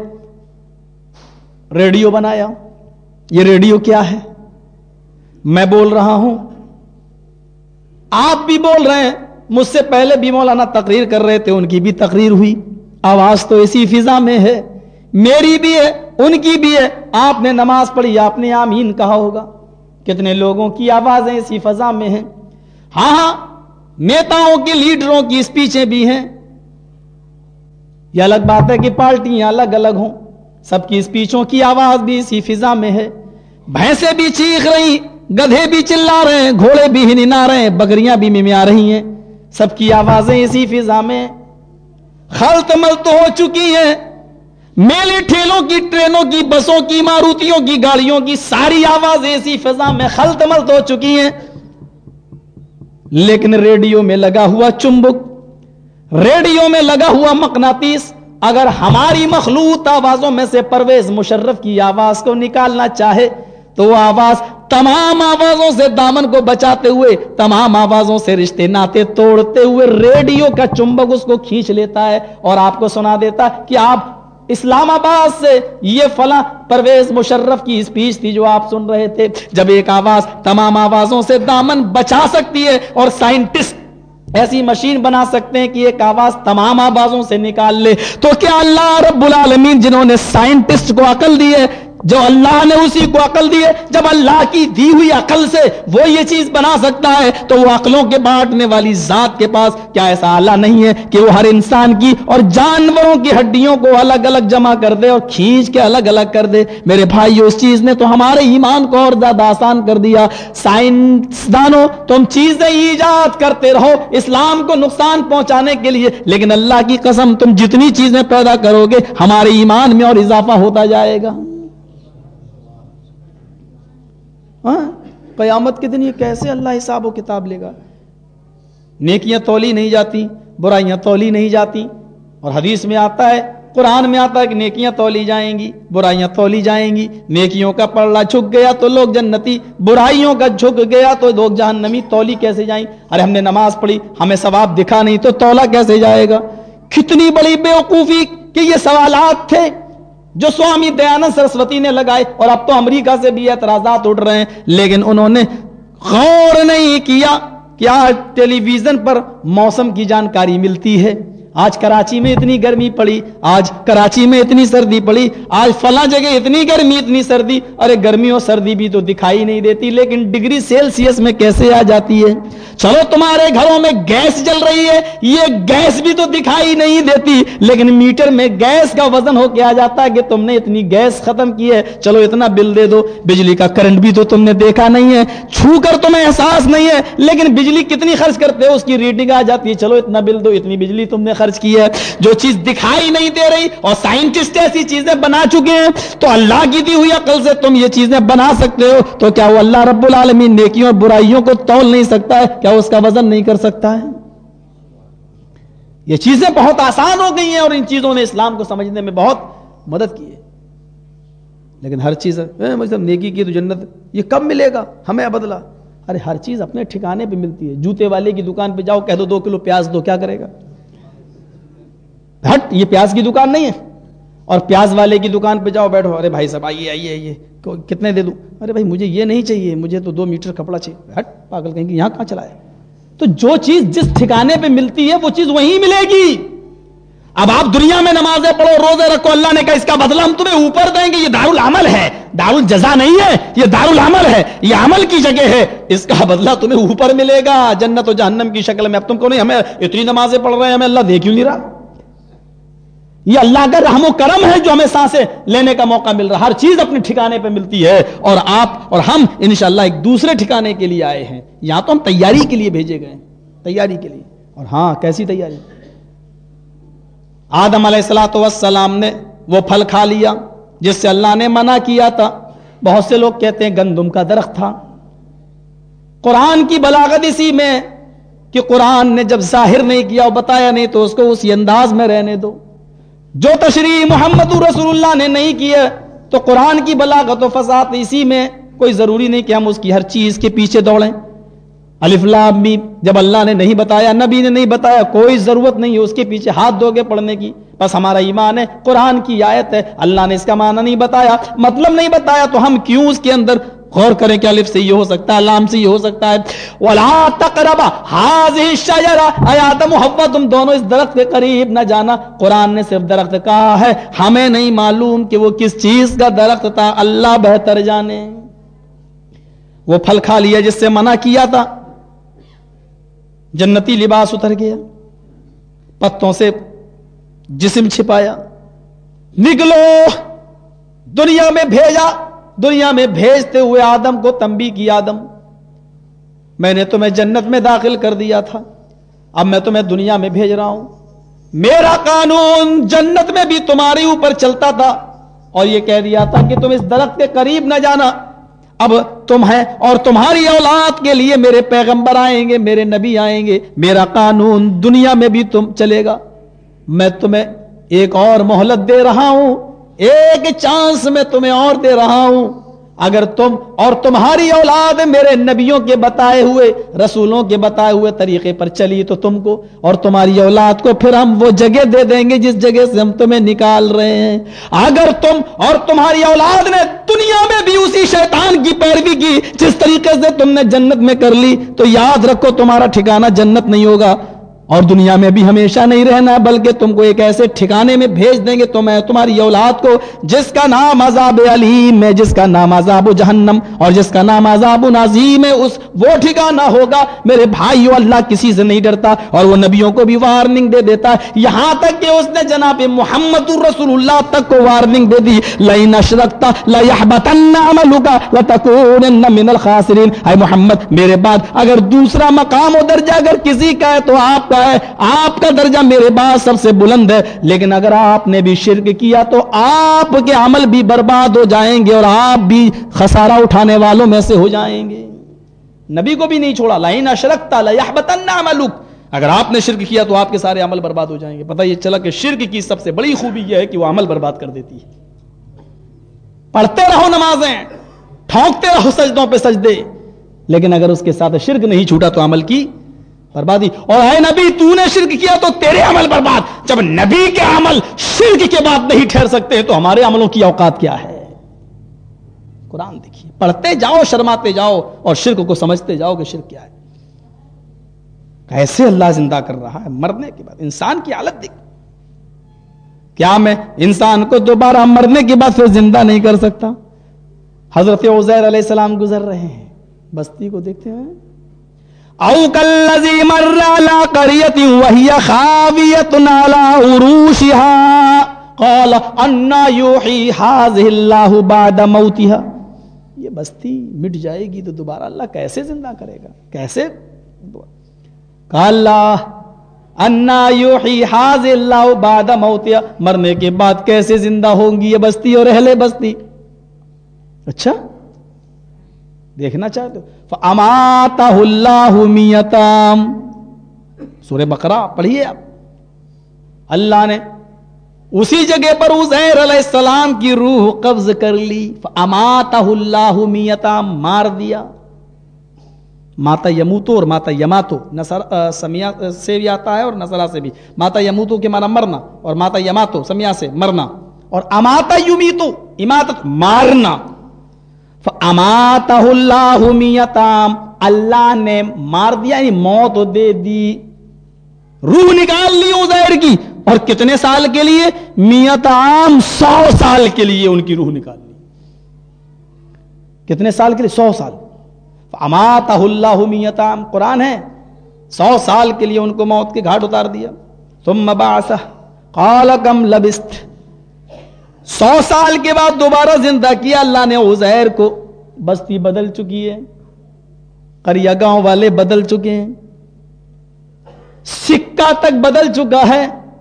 ریڈیو بنایا. یہ ریڈیو کیا ہے؟ میں بول رہا ہوں, آپ بھی بول رہے ہیں, مجھ سے پہلے بھی مولانا تقریر کر رہے تھے, ان کی بھی تقریر ہوئی, آواز تو اسی فضا میں ہے, میری بھی ہے, ان کی بھی ہے. آپ نے نماز پڑھی, آپ نے آمین کہا ہوگا. کتنے لوگوں کی آوازیں اسی فضا میں ہیں. ہاں ہاں, نیتاؤں کی, لیڈروں کی اسپیچیں بھی ہیں. یہ الگ بات ہے کہ پارٹیاں الگ الگ ہوں, سب کی اسپیچوں کی آواز بھی اسی فضا میں ہے. بھینسیں بھی چیخ رہی, گدھے بھی چلا رہے ہیں, گھوڑے بھی ہننا رہے ہیں, بکریاں بھی ممیا رہی ہیں, سب کی آوازیں اسی فضا میں. خلط ملط ہو چکی ہیں, میلے ٹھیلوں کی, ٹرینوں کی, بسوں کی, ماروتیوں کی, گاڑیوں کی, ساری آوازیں اسی فضا میں خلط ملط ہو چکی ہیں. لیکن ریڈیو میں لگا ہوا چمبک, ریڈیو میں لگا ہوا مقناطیس, اگر ہماری مخلوط آوازوں میں سے پرویز مشرف کی آواز کو نکالنا چاہے تو وہ آواز تمام آوازوں سے دامن کو بچاتے ہوئے, تمام آوازوں سے رشتے ناتے توڑتے ہوئے ریڈیو کا چمبک اس کو کھینچ لیتا ہے اور آپ کو سنا دیتا کہ آپ اسلام آباد سے یہ فلاں پرویز مشرف کی اسپیچ تھی جو آپ سن رہے تھے. جب ایک آواز تمام آوازوں سے دامن بچا سکتی ہے, اور سائنٹسٹ ایسی مشین بنا سکتے ہیں کہ ایک آواز تمام آوازوں سے نکال لے, تو کیا اللہ رب العالمین جنہوں نے سائنٹسٹ کو عقل دی ہے, جو اللہ نے اسی کو عقل دی ہے, جب اللہ کی دی ہوئی عقل سے وہ یہ چیز بنا سکتا ہے تو وہ عقلوں کے بانٹنے والی ذات کے پاس کیا ایسا آلہ نہیں ہے کہ وہ ہر انسان کی اور جانوروں کی ہڈیوں کو الگ الگ جمع کر دے اور کھینچ کے الگ الگ کر دے؟ میرے بھائی, اس چیز نے تو ہمارے ایمان کو اور زیادہ آسان کر دیا. سائنسدانوں, تم چیزیں ایجاد کرتے رہو اسلام کو نقصان پہنچانے کے لیے, لیکن اللہ کی قسم تم جتنی چیزیں پیدا کرو گے ہمارے ایمان میں اور اضافہ ہوتا جائے گا. ہاں, قیامت کے دن یہ کیسے اللہ حساب و کتاب لے گا؟ نیکیاں تولی نہیں جاتی, برائیاں تولی نہیں جاتی. اور حدیث میں آتا ہے, قرآن میں آتا ہے کہ نیکیاں تولی جائیں گی, برائیاں تولی جائیں گی. نیکیوں کا پلڑا جھک گیا تو لوگ جنتی, برائیوں کا جھک گیا تو لوگ جہنمی. تولی کیسے جائیں؟ ارے ہم نے نماز پڑھی, ہمیں ثواب دکھا نہیں تو تولا کیسے جائے گا؟ کتنی بڑی بیوقوفی کہ یہ سوالات تھے جو سوامی دیانند سرسوتی نے لگائے, اور اب تو امریکہ سے بھی اعتراضات اٹھ رہے ہیں, لیکن انہوں نے غور نہیں کیا کہ آج ٹیلی ویژن پر موسم کی جانکاری ملتی ہے. آج کراچی میں اتنی گرمی پڑی, آج کراچی میں اتنی سردی پڑی, آج فلاں جگہ اتنی گرمی اتنی سردی. ارے گرمی اور سردی بھی تو دکھائی نہیں دیتی, لیکن ڈگری سیلسیس میں کیسے آ جاتی ہے؟ چلو تمہارے گھروں میں گیس جل رہی ہے, یہ گیس بھی تو دکھائی نہیں دیتی, لیکن میٹر میں گیس کا وزن ہو کے آ جاتا ہے کہ تم نے اتنی گیس ختم کی ہے, چلو اتنا بل دے دو. بجلی کا کرنٹ بھی تو تم نے دیکھا نہیں ہے, چھو کر تمہیں احساس نہیں ہے, لیکن بجلی کتنی خرچ کرتے ہو اس کی ریڈنگ آ جاتی ہے, چلو اتنا بل دو, اتنی بجلی تم نے خرچ خرچ کی ہے. جو چیز دکھائی نہیں دے رہی اور سائنٹسٹ ایسی چیزیں بنا چکے ہیں, تو اللہ کی دی ہوئی عقل سے تم یہ چیزیں بنا سکتے ہو, تو کیا وہ اللہ رب العالمین نیکیوں اور برائیوں کو تول نہیں سکتا ہے؟ کیا اس کا وزن نہیں کر سکتا ہے؟ یہ چیزیں بہت آسان ہو گئی ہیں اور ان چیزوں نے اسلام کو سمجھنے میں بہت مدد کی ہے. لیکن ہر چیز مطلب نیکی کی تو جنت, یہ کب ملے گا ہمیں بدلا؟ ارے ہر چیز اپنے ٹھکانے پہ ملتی ہے. جوتے والے کی دکان پہ جاؤ, کہہ دو دو کلو پیاز دو, کیا کرے گا؟ ہٹ, یہ پیاز کی دکان نہیں ہے. اور پیاز والے کی دکان پہ جاؤ, بیٹھو, ارے بھائی صاحب آئیے آئیے آئیے, کتنے دے دوں؟ ارے بھائی مجھے یہ نہیں چاہیے, مجھے تو دو میٹر کپڑا چاہیے. ہٹ پاگل کہیں گے, یہاں کہاں چلا ہے؟ تو جو چیز جس ٹھکانے پہ ملتی ہے وہ چیز وہیں ملے گی. اب آپ دنیا میں نمازیں پڑھو, روزے رکھو, اللہ نے کہا اس کا بدلہ ہم تمہیں اوپر دیں گے. یہ دارالعمل ہے, دارالجزا نہیں ہے, یہ دارالعمل ہے, یہ عمل کی جگہ ہے. اس کا بدلہ تمہیں اوپر ملے گا جنت و جہنم کی شکل میں. اب تم کو نہیں, ہمیں اتنی نمازیں پڑھ رہے ہیں, ہمیں اللہ دے کیوں نہیں رہا؟ یہ اللہ کا رحم و کرم ہے جو ہمیں سانسیں لینے کا موقع مل رہا. ہر چیز اپنے ٹھکانے پہ ملتی ہے, اور آپ اور ہم انشاءاللہ ایک دوسرے ٹھکانے کے لیے آئے ہیں. یہاں تو ہم تیاری کے لیے بھیجے گئے, تیاری کے لیے. اور ہاں, کیسی تیاری؟ آدم علیہ الصلوۃ والسلام نے وہ پھل کھا لیا جس سے اللہ نے منع کیا تھا. بہت سے لوگ کہتے ہیں گندم کا درخت تھا. قرآن کی بلاغت اسی میں کہ قرآن نے جب ظاہر نہیں کیا اور بتایا نہیں تو اس کو اسی انداز میں رہنے دو. جو تشریح محمد رسول اللہ نے نہیں کی ہے تو قرآن کی بلاغت و فصاحت اسی میں. کوئی ضروری نہیں کہ ہم اس کی ہر چیز کے پیچھے دوڑیں. الف لام میم جب اللہ نے نہیں بتایا, نبی نے نہیں بتایا, کوئی ضرورت نہیں ہے اس کے پیچھے ہاتھ دھو کے پڑھنے کی. بس ہمارا ایمان ہے قرآن کی آیت ہے, اللہ نے اس کا معنی نہیں بتایا, مطلب نہیں بتایا, تو ہم کیوں اس کے اندر غور کریں کہ الف سے یہ ہو سکتا ہے, لام سے یہ ہو سکتا ہے. وَلَا تَقْرَبَا هَٰذِهِ الشَّجَرَةَ, اے آدم و حوا تم دونوں اس درخت کے قریب نہ جانا. قرآن نے صرف درخت کہا ہے, ہمیں نہیں معلوم کہ وہ کس چیز کا درخت تھا, اللہ بہتر جانے. وہ پھل کھا لیا جس سے منع کیا تھا, جنتی لباس اتر گیا, پتوں سے جسم چھپایا, نکلو دنیا میں بھیجا. دنیا میں بھیجتے ہوئے آدم کو تنبیہ کی, آدم میں نے تمہیں جنت میں داخل کر دیا تھا, اب میں تمہیں دنیا میں بھیج رہا ہوں. میرا قانون جنت میں بھی تمہارے اوپر چلتا تھا, اور یہ کہہ دیا تھا کہ تم اس درخت کے قریب نہ جانا. اب تم ہے اور تمہاری اولاد کے لیے میرے پیغمبر آئیں گے, میرے نبی آئیں گے, میرا قانون دنیا میں بھی تم چلے گا. میں تمہیں ایک اور مہلت دے رہا ہوں, ایک چانس میں تمہیں اور دے رہا ہوں. اگر تم اور تمہاری اولاد میرے نبیوں کے بتائے ہوئے, رسولوں کے بتائے ہوئے طریقے پر چلی تو تم کو اور تمہاری اولاد کو پھر ہم وہ جگہ دے دیں گے جس جگہ سے ہم تمہیں نکال رہے ہیں. اگر تم اور تمہاری اولاد نے دنیا میں بھی اسی شیطان کی پیروی کی جس طریقے سے تم نے جنت میں کر لی, تو یاد رکھو تمہارا ٹھکانہ جنت نہیں ہوگا, اور دنیا میں بھی ہمیشہ نہیں رہنا, بلکہ تم کو ایک ایسے ٹھکانے میں بھیج دیں گے تمہیں تمہاری اولاد کو جس کا نام عذاب علیم ہے, جس کا نام عذاب جہنم, اور جس کا نام عذاب عظیم ہے. اس وہ ٹھکانہ ہوگا. میرے بھائیو, اللہ کسی سے نہیں ڈرتا, اور وہ نبیوں کو بھی وارننگ دے دیتا ہے, یہاں تک کہ اس نے جناب محمد رسول اللہ تک کو وارننگ دے دی, لئن اشرکت لیحبطن عملک لتکونن من الخاسرین. اے محمد میرے بعد اگر دوسرا مقام و درجہ اگر کسی کا ہے تو آپ کا ہے, آپ کا درجہ میرے بعد سب سے بلند ہے, لیکن اگر آپ نے بھی شرک کیا تو آپ کے عمل بھی برباد ہو جائیں گے اور آپ بھی خسارہ اٹھانے والوں میں سے ہو جائیں گے. نبی کو بھی نہیں چھوڑا, لئن اشرکت لیحبطن عملک, اگر آپ نے شرک کیا تو آپ کے سارے عمل برباد ہو جائیں گے. پتہ یہ چلا کہ شرک کی سب سے بڑی خوبی یہ ہے کہ وہ عمل برباد کر دیتی ہے. پڑھتے رہو نمازیں, ٹھونکتے رہو سجدوں پہ سجدے, لیکن اگر اس کے ساتھ شرک نہیں چھوٹا تو عمل کی بربادی. اور اے نبی تو نے شرک کیا تو تیرے عمل برباد. جب نبی کے عمل شرک کے بعد نہیں ٹھہر سکتے تو ہمارے عملوں کی اوقات کیا ہے؟ قرآن دیکھیے, پڑھتے جاؤ, شرماتے جاؤ, اور شرک کو سمجھتے جاؤ کہ شرک کیا ہے. کیسے اللہ زندہ کر رہا ہے مرنے کے بعد. انسان کی حالت دیکھ, کیا میں انسان کو دوبارہ مرنے کے بعد پھر زندہ نہیں کر سکتا؟ حضرت عزیر علیہ السلام گزر رہے ہیں, بستی کو دیکھتے ہیں, او کالذی مر علی قریۃ وہی خاویۃ علی عروشها قال انا یحیی هذه اللہ بعد موتها. یہ بستی مٹ جائے گی تو دوبارہ اللہ کیسے زندہ کرے گا, کیسے؟ کہا اللہ अन्ना युही हाज़िल्लाहु बाद मौतिहा, मरने के बाद कैसे जिंदा होंगी ये बस्ती और अहले बस्ती। अच्छा देखना चाहते हो? फअमातहुल्लाहु मियताम, सूरह बकरा पढ़िए आप। अल्लाह ने उसी जगह पर उज़ैर अलैहिस्सलाम की रूह कब्ज कर ली। फअमातहुल्लाहु मियताम, मार दिया। माता यमूतो और माता यमातो नसर समिया से भी आता है और नसरा से भी। माता यमूतो के माना मरना और माता यमातो समिया से मरना, और अमाता युमीतो इमातत मारना। फअमातहुल्लाहु मियताम, अल्लाह ने मार दिया, यानी मौत दे दी, रूह निकाल ली उज़ैर की। और कितने साल के लिए? मियताम, सौ साल के लिए उनकी रूह निकाल ली। कितने साल के लिए? सौ साल। अमातहुल्लाहु मियताम, कुरान है, सौ साल के लिए उनको मौत के घाट उतार दिया। सुम्मा बअसह क़ाल कम लबिस्त, सौ साल के बाद दोबारा जिंदा किया अल्लाह ने उज़ैर को। बस्ती बदल चुकी है, करिया गांव वाले बदल चुके हैं, सिक्का तक बदल चुका है।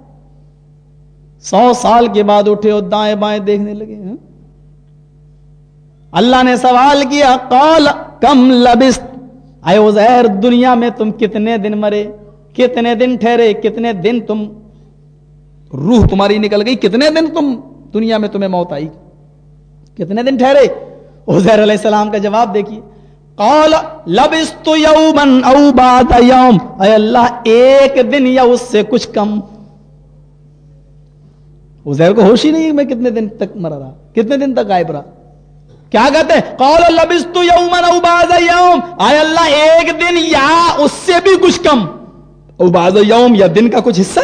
सौ साल के बाद उठे और दाएं बाएं देखने लगे हैं? अल्लाह ने सवाल किया, क़ाल कम लबिस्त, आए उज़ैर दुनिया में तुम कितने दिन मरे, कितने दिन ठहरे, कितने दिन तुम रूह तुम्हारी निकल गई, कितने दिन तुम दुनिया में तुम्हें मौत आई, कितने दिन ठहरे? उज़ैर अलैहिस्सलाम का जवाब देखिए, क़ाल लबिस्तु यौमन औ बाद यौम, अय अल्लाह एक दिन या उससे कुछ कम। उज़ैर को होश ही नहीं मैं कितने दिन तक मरा रहा, कितने दिन तक गायब रहा। क्या कहते हैं? क़ाल लबिस्तु यौमन औ बाद यौम, अय अल्लाह एक दिन या उससे भी कुछ कम, औ बाद यौम या दिन का कुछ हिस्सा।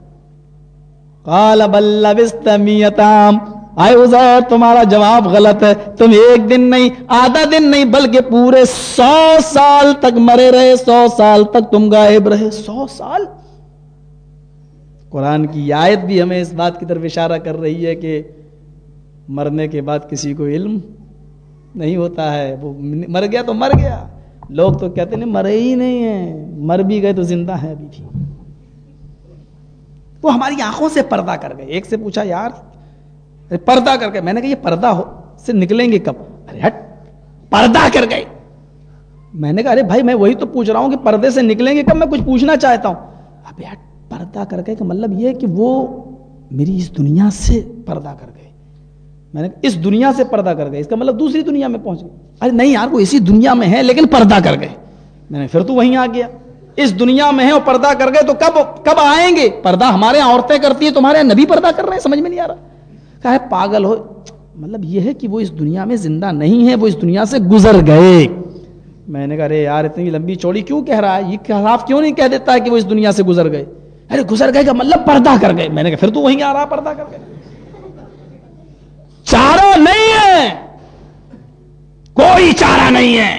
क़ाल बल लबिस्त मियताम, आए उज़ैर तुम्हारा जवाब गलत है, तुम एक दिन नहीं, आधा दिन नहीं, बल्कि पूरे सौ साल तक मरे रहे, सौ साल तक तुम गायब रहे। सौ साल। कुरान की आयत भी हमें इस बात की तरफ इशारा कर रही है कि मरने के बाद किसी को इल्म नहीं होता है, वो मर गया तो मर गया। लोग तो कहते नहीं मरे ही नहीं है, मर भी गए तो जिंदा है अभी भी। वो हमारी आंखों से पर्दा कर गए। एक से पूछा यार पर्दा कर गए, मैंने कहा ये पर्दा हो से निकलेंगे कब? अरे हट, पर्दा कर गए। मैंने कहा अरे भाई मैं वही तो पूछ रहा हूं कि पर्दे से निकलेंगे कब, मैं कुछ पूछना चाहता हूं। अबे हट, पर्दा कर गए का मतलब ये है कि वो मेरी इस दुनिया से पर्दा कर गए। मैंने इस दुनिया से पर्दा कर गए, इसका मतलब दूसरी दुनिया में पहुंच गए। अरे नहीं यार, वो इसी दुनिया में है लेकिन पर्दा कर गए। मैंने फिर तो वहीं आ गया, इस दुनिया में है और पर्दा कर गए तो कब कब आएंगे? पर्दा हमारे यहाँ औरतें करती है, तुम्हारे नबी पर्दा कर रहे हैं, समझ में नहीं आ रहा। कहा है पागल हो, मतलब यह है कि वो इस दुनिया में जिंदा नहीं है, वो इस दुनिया से गुजर गए। मैंने कहा अरे यार इतनी लंबी चौड़ी क्यों कह रहा है, ये खिलाफ क्यों नहीं कह देता है कि वो इस दुनिया से गुजर गए? अरे गुजर गए का मतलब पर्दा कर गए। मैंने कहा फिर तो वहीं आ रहा, पर्दा कर गए। चारा नहीं है, कोई चारा नहीं है,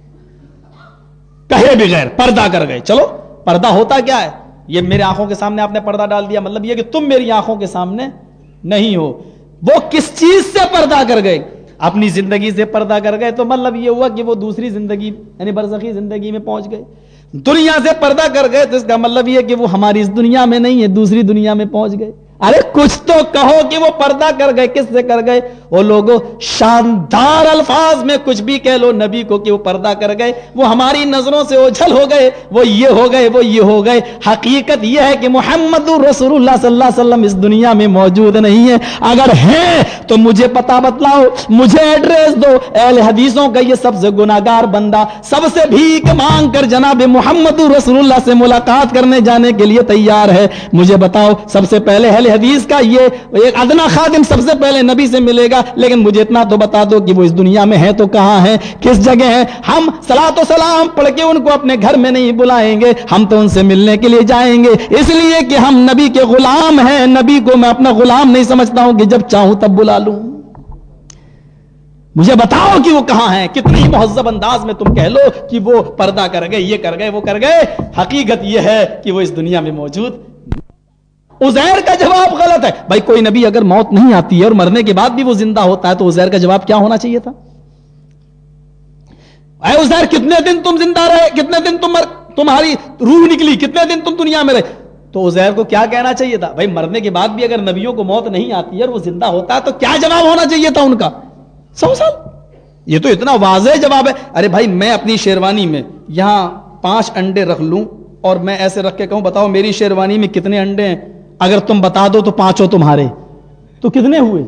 कहे बगैर पर्दा कर गए। चलो पर्दा होता क्या है? ये मेरी आंखों के सामने आपने पर्दा डाल दिया, मतलब ये कि तुम मेरी आंखों के सामने नहीं हो। वो किस चीज से पर्दा कर गए? अपनी जिंदगी से पर्दा कर गए, तो मतलब ये हुआ कि वो दूसरी जिंदगी यानी बरज़खी जिंदगी में पहुंच गए। दुनिया से पर्दा कर गए तो इसका मतलब ये कि वो हमारी इस दुनिया में नहीं है, दूसरी दुनिया में पहुंच गए। अरे कुछ तो कहो कि वो पर्दा कर गए, किससे कर गए? वो लोगों शानदार अल्फाज में कुछ भी कह लो नबी को कि वो पर्दा कर गए, वो हमारी नजरों से ओझल हो गए, वो ये हो गए, वो ये हो गए। हकीकत ये है कि मुहम्मदुर रसूलुल्लाह सल्लल्लाहु अलैहि वसल्लम इस दुनिया में मौजूद नहीं है। अगर है तो मुझे पता बतलाओ, मुझे एड्रेस दो। अहले हदीसों का ये सबसे गुनाहगार बंदा सबसे भीख मांग कर जनाब मुहम्मदुर रसूलुल्लाह से मुलाकात करने जाने के लिए तैयार है। मुझे बताओ, सबसे पहले अहले हदीस का ये एक अदना खादिम सबसे पहले नबी से मिलेगा, लेकिन मुझे इतना तो बता दो कि वो इस दुनिया में है तो कहां है, किस जगह है? हम सलातो सलाम पढ़ के उनको अपने घर में नहीं बुलाएंगे, हम तो उनसे मिलने के लिए जाएंगे, इसलिए कि हम नबी के गुलाम हैं। नबी को मैं अपना गुलाम नहीं समझता हूं कि जब चाहूं तब बुला लूं। मुझे बताओ कि वो कहां है। कितने ही मुहज्जब अंदाज में तुम कह लो कि वो पर्दा कर गए, ये कर गए, वो कर गए, हकीकत ये है कि वो इस दुनिया में मौजूद। उज़ैर का जवाब गलत है। भाई कोई नबी अगर मौत नहीं आती है और मरने के बाद भी वो जिंदा होता है तो उज़ैर का जवाब क्या होना चाहिए था? ऐ उज़ैर कितने दिन तुम जिंदा रहे, कितने दिन तुम मर, तुम्हारी रूह निकली, कितने दिन तुम दुनिया में रहे? تو عزیر کو کیا کہنا چاہیے تھا؟ بھائی مرنے کے بعد بھی اگر نبیوں کو موت نہیں آتی ہے اور وہ زندہ ہوتا ہے تو کیا جواب ہونا چاہیے تھا ان کا؟ سو سال. یہ تو اتنا واضح جواب ہے. ارے بھائی میں اپنی شیروانی میں یہاں پانچ انڈے رکھ لوں اور میں ایسے رکھ کے کہوں بتاؤ میری شیروانی میں کتنے انڈے ہیں، اگر تم بتا دو تو پانچوں تمہارے، تو کتنے ہوئے؟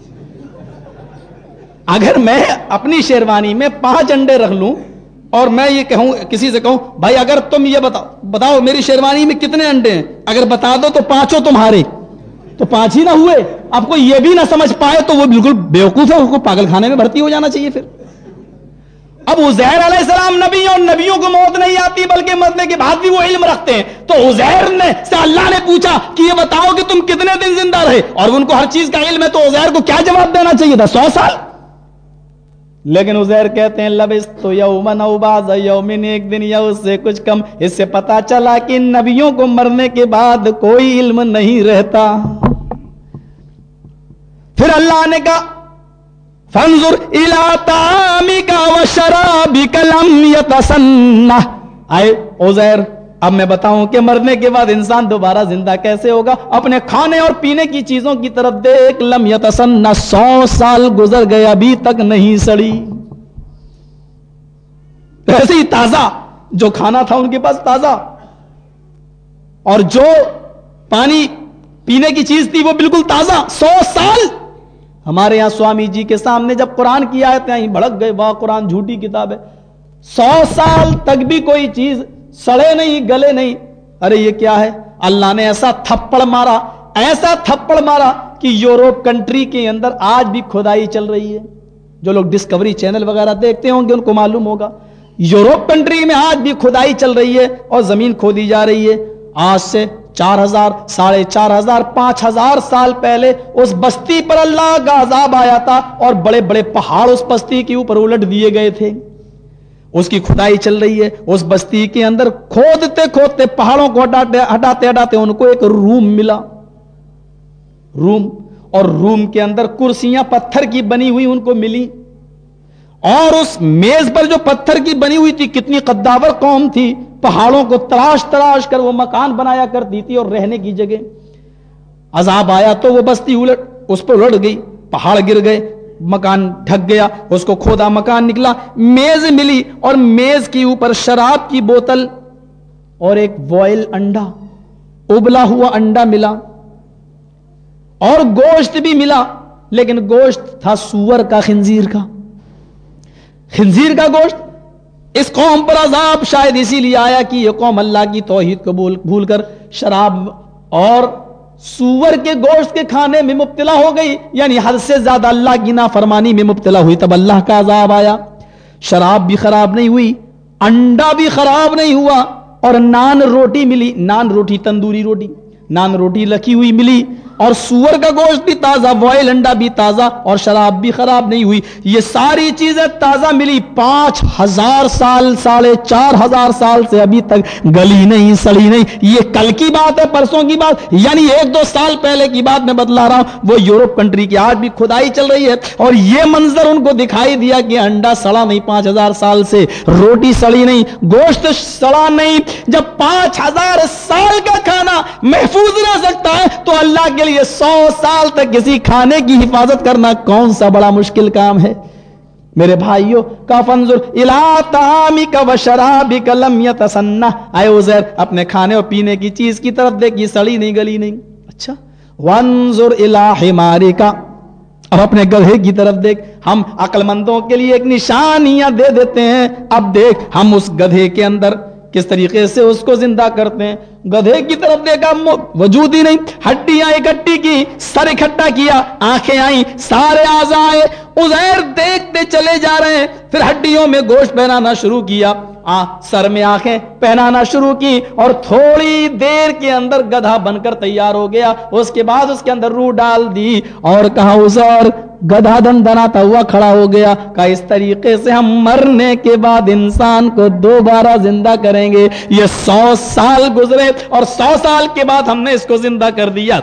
اگر میں اپنی شیروانی میں پانچ انڈے رکھ لوں اور میں یہ کہوں کسی سے کہوں بھائی اگر تم یہ بتاؤ بتاؤ میری شیروانی میں کتنے انڈے ہیں، اگر بتا دو تو پانچوں تمہارے، تو پانچ ہی نہ ہوئے. اب کوئی یہ بھی نہ سمجھ پائے تو وہ بالکل بیوقوف ہے، اس کو پاگل خانے میں بھرتی ہو جانا چاہیے. پھر اب عزیر علیہ السلام نبی اور نبیوں کو موت نہیں آتی بلکہ مرنے کے بعد بھی وہ علم رکھتے ہیں. تو عزیر نے سے اللہ نے پوچھا کہ یہ بتاؤ کہ تم کتنے دن زندہ رہے، اور ان کو ہر چیز کا علم ہے، تو عزیر کو کیا جواب دینا چاہیے تھا؟ سو سال. لیکن عزیر کہتے ہیں لبثت یوما او بعض یوم، ایک دن یا اس سے کچھ کم. اس سے پتا چلا کہ نبیوں کو مرنے کے بعد کوئی علم نہیں رہتا. پھر اللہ نے کہا فانظر الی طعامک وشرابک لم یتسنہ. آئے عزیر اب میں بتاؤں کہ مرنے کے بعد انسان دوبارہ زندہ کیسے ہوگا. اپنے کھانے اور پینے کی چیزوں کی طرف دیکھ. لم یتسنہ، سو سال گزر گئے ابھی تک نہیں سڑی. ایسے ہی تازہ جو کھانا تھا ان کے پاس تازہ، اور جو پانی پینے کی چیز تھی وہ بالکل تازہ. سو سال. ہمارے یہاں سوامی جی کے سامنے جب قرآن کی آیتیں آئیں بھڑک گئے، واہ قرآن جھوٹی کتاب ہے. سو سال تک بھی کوئی چیز سڑے نہیں گلے نہیں. ارے یہ کیا ہے؟ اللہ نے ایسا تھپڑ مارا ایسا تھپڑ مارا کہ یوروپ کنٹری کے اندر آج بھی کھدائی چل رہی ہے. جو لوگ ڈسکوری چینل وغیرہ دیکھتے ہوں گے ان کو معلوم ہوگا یوروپ کنٹری میں آج بھی کھدائی چل رہی ہے اور زمین کھودی جا رہی ہے. آج سے چار ہزار ساڑھے چار ہزار پانچ ہزار سال پہلے اس بستی پر اللہ کا عذاب آیا تھا اور بڑے بڑے پہاڑ اس بستی کے اوپر الٹ دیے گئے تھے. اس کی کھدائی چل رہی ہے. اس بستی کے اندر کھودتے کھودتے پہاڑوں کو ہٹاتے ہٹاتے ہٹاتے ان کو ایک روم ملا. روم اور روم کے اندر کرسیاں پتھر کی بنی ہوئی ان کو ملی. اور اس میز پر جو پتھر کی بنی ہوئی تھی، کتنی قداور قوم تھی، پہاڑوں کو تراش تراش کر وہ مکان بنایا کرتی تھی اور رہنے کی جگہ. عذاب آیا تو وہ بستی الٹ اس پر الٹ گئی، پہاڑ گر گئے، مکان ڈھک گیا. اس کو کھودا مکان نکلا، میز ملی اور میز کے اوپر شراب کی بوتل اور ایک بوائل انڈا، ابلا ہوا انڈا ملا، اور گوشت بھی ملا. لیکن گوشت تھا سور کا، خنزیر کا. خنزیر کا گوشت. اس قوم پر عذاب شاید اسی لیے آیا کہ یہ قوم اللہ کی توحید کو بھول کر شراب اور سور کے گوشت کے کھانے میں مبتلا ہو گئی، یعنی حد سے زیادہ اللہ کی نافرمانی میں مبتلا ہوئی. تب اللہ کا عذاب آیا. شراب بھی خراب نہیں ہوئی، انڈا بھی خراب نہیں ہوا، اور نان روٹی ملی. نان روٹی تندوری روٹی، نان روٹی رکھی ہوئی ملی، اور سور کا گوشت بھی تازہ، بوائل انڈا بھی تازہ، اور شراب بھی خراب نہیں ہوئی. یہ ساری چیزیں تازہ ملی. پانچ ہزار سال ساڑھے چار ہزار سال سے ابھی تک گلی نہیں سڑی نہیں. یہ کل کی بات ہے، پرسوں کی بات، یعنی ایک دو سال پہلے کی بات میں بتلا رہا ہوں. وہ یورپ کنٹری کی آج بھی کھدائی چل رہی ہے اور یہ منظر ان کو دکھائی دیا کہ انڈا سڑا نہیں پانچ ہزار سال سے، روٹی سڑی نہیں، گوشت سڑا نہیں. جب پانچ ہزار سال کا کھانا محفوظ رہ سکتا ہے تو اللہ کے لیے سو سال تک کسی کھانے کی حفاظت کرنا کون سا بڑا مشکل کام ہے. میرے بھائیوں کا فانظر الی طعامک وشرابک لم یتسنہ. اے عزیر اپنے کھانے اور پینے کی چیز کی طرف دیکھ، یہ سڑی نہیں گلی نہیں. اچھا وانظر الی حمارک، اب اپنے گدھے کی طرف دیکھ. ہم عقل مندوں کے لیے ایک نشانیاں دے دیتے ہیں. اب دیکھ ہم اس گدھے کے اندر کس طریقے سے اس کو زندہ کرتے ہیں. گدھے کی طرف دیکھا، وجود ہی نہیں، ہڈیاں اکٹھی کی، سر اکٹھا کیا، آنکھیں آئیں، سارے اعضاء آئے. عزیر دیکھتے چلے جا رہے ہیں. پھر ہڈیوں میں گوشت پہنانا شروع کیا، آ, سر میں آنکھیں پہنانا شروع کی، اور تھوڑی دیر کے اندر گدھا بن کر تیار ہو گیا. اس کے بعد اس کے اندر روح ڈال دی اور کہا عزیر، گدھا دن دناتا ہوا کھڑا ہو گیا. کہ اس طریقے سے ہم مرنے کے بعد انسان کو دوبارہ زندہ کریں گے. یہ سو سال گزرے اور سو سال کے بعد ہم نے اس کو زندہ کر دیا.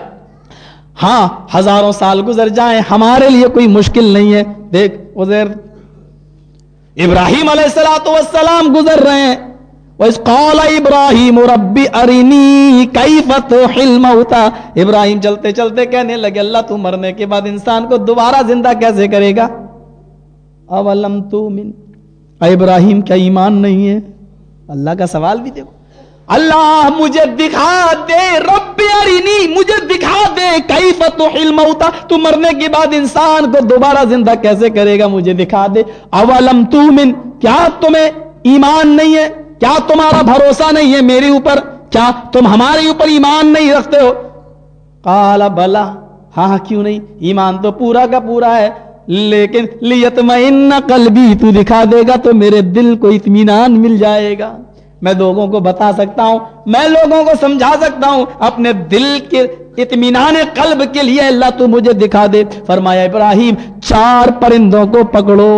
ہاں ہزاروں سال گزر جائیں ہمارے لیے کوئی مشکل نہیں ہے. دیکھ عزیر، ابراہیم علیہ السلام گزر رہے ہیں، وَإِذْ قَالَ إِبْرَاهِيمُ رَبِّ أَرِنِي كَيْفَ تُحْيِي الْمَوْتَى، ابراہیم چلتے چلتے کہنے لگے اللہ تو مرنے کے بعد انسان کو دوبارہ زندہ کیسے کرے گا؟ اَوَلَمْ تُؤْمِنْ، اے ابراہیم کیا ایمان نہیں ہے؟ اللہ کا سوال بھی دیکھو، اللہ مجھے دکھا دے، رب ارینی مجھے دکھا دے، کیف تحیی الموتى، تو مرنے کے بعد انسان کو دوبارہ زندہ کیسے کرے گا، مجھے دکھا دے۔ اولم تؤمن، کیا تمہیں ایمان نہیں ہے، کیا تمہارا بھروسہ نہیں ہے میرے اوپر، کیا تم ہمارے اوپر ایمان نہیں رکھتے ہو؟ قال بلا، ہاں کیوں نہیں، ایمان تو پورا کا پورا ہے، لیکن لیطمئن قلبی، تو دکھا دے گا تو میرے دل کو اطمینان مل جائے گا، میں لوگوں کو بتا سکتا ہوں، میں لوگوں کو سمجھا سکتا ہوں، اپنے دل کے اطمینان قلب کے لیے اللہ تو مجھے دکھا دے۔ فرمایا ابراہیم چار پرندوں کو پکڑو،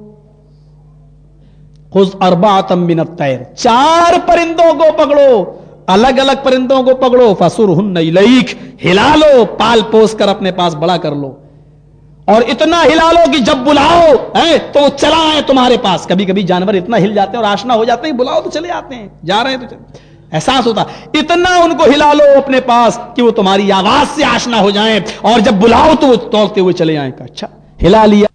خذ اربعۃ من الطیر، چار پرندوں کو پکڑو، الگ الگ پرندوں کو پکڑو، فصرہن الیک، ہلا لو، پال پوس کر اپنے پاس بڑا کر لو، اور اتنا ہلا لو کہ جب بلاؤ تو چلا آئے تمہارے پاس۔ کبھی کبھی جانور اتنا ہل جاتے ہیں اور آشنا ہو جاتے ہیں، بلاؤ تو چلے آتے ہیں، جا رہے ہیں تو چلے، احساس ہوتا، اتنا ان کو ہلا لو اپنے پاس کہ وہ تمہاری آواز سے آشنا ہو جائیں، اور جب بلاؤ تو وہ دوڑتے ہوئے چلے آئیں۔ اچھا ہلا لیا،